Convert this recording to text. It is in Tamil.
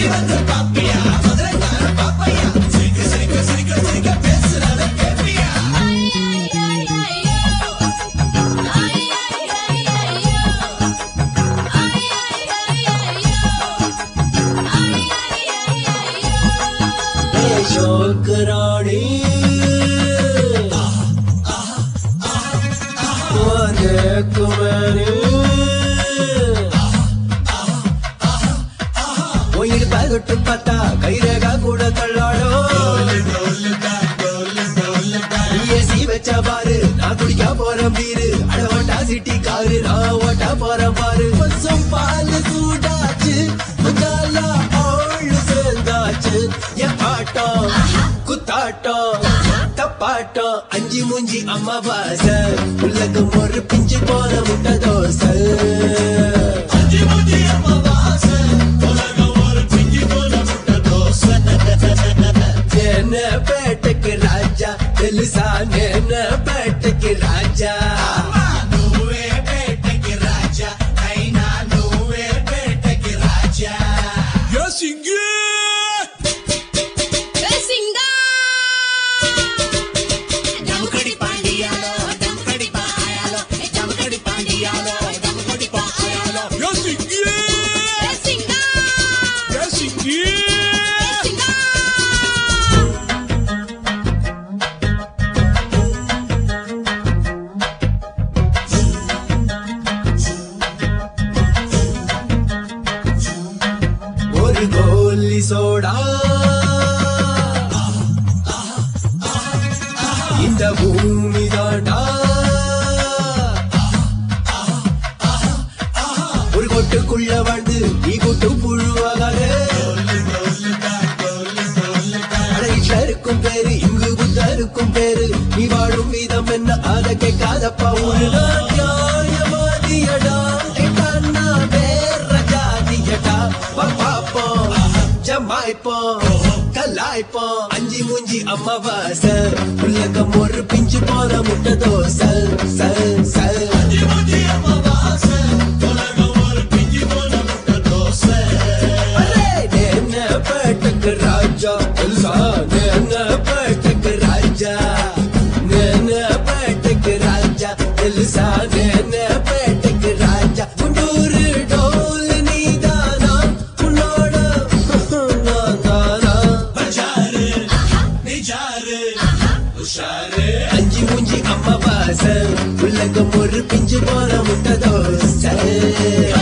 शोकरानी कुमारी इड़पू पता कई रेगा कूड़ा तल्लाड़ो एसी वच्चा बारू ना कुड़िया पोरम बीरू अड़ वटा सिटी कारू ना वटा पोरम बारू पसम पाल सूडाச்சு मुजाला ओल्ड सेंदाச்சு ये पाटो कुताटो तपाटो अंजी मुंजी अम्मा बास उलगम और पिंच पोर मुट्टा दोस अंजी मुंजी अम्मा बास उलगम और पिंच पोर मुट्टा दोस नेने पेटक राजा दिलसा नेने पेटक राजा नूवे पेटक राजा ऐना नूवे पेटक राजा या सिंगे गोली सोडा इंद भूमि दांडा ஒரு கொட்டுக்குள்ள வந்து நீ கொட்டு புழுவாகாதே இருக்கும் பேரு இங்கு புத்தருக்கும் பேரு நீ வாழும் வீதம் என்ன அத கேட்காதப்பா ஒரு நியாயவாதியடா கேட்டான்னா வேற ஜாதியடா பாப்போம் ஜமாய்ப்போம் கலாய்ப்போம் அஞ்சி மூஞ்சி அம்மாவாச உலகம் ஒரு பிஞ்சு போற முட்டை தோசை சல் சல் அஞ்சி மூஞ்சி அம்மாவாச உலகம் ஒரு பிஞ்சு போற முட்டை தோசை நேன பேட்டக்கு ராஜா நேன பேட்டக்கு ராஜா நேன பேட்டக்கு ராஜா எல்சா நேன பேட்டக்கு ராஜா குண்டூரு டோல் நீதானா உன்னோட நாதானா பஜாரு நிஜாரு உஷாரு அஞ்சி மூஞ்சி அம்மாவாச உலகம் ஒரு பிஞ்சு போற முட்டை தோசை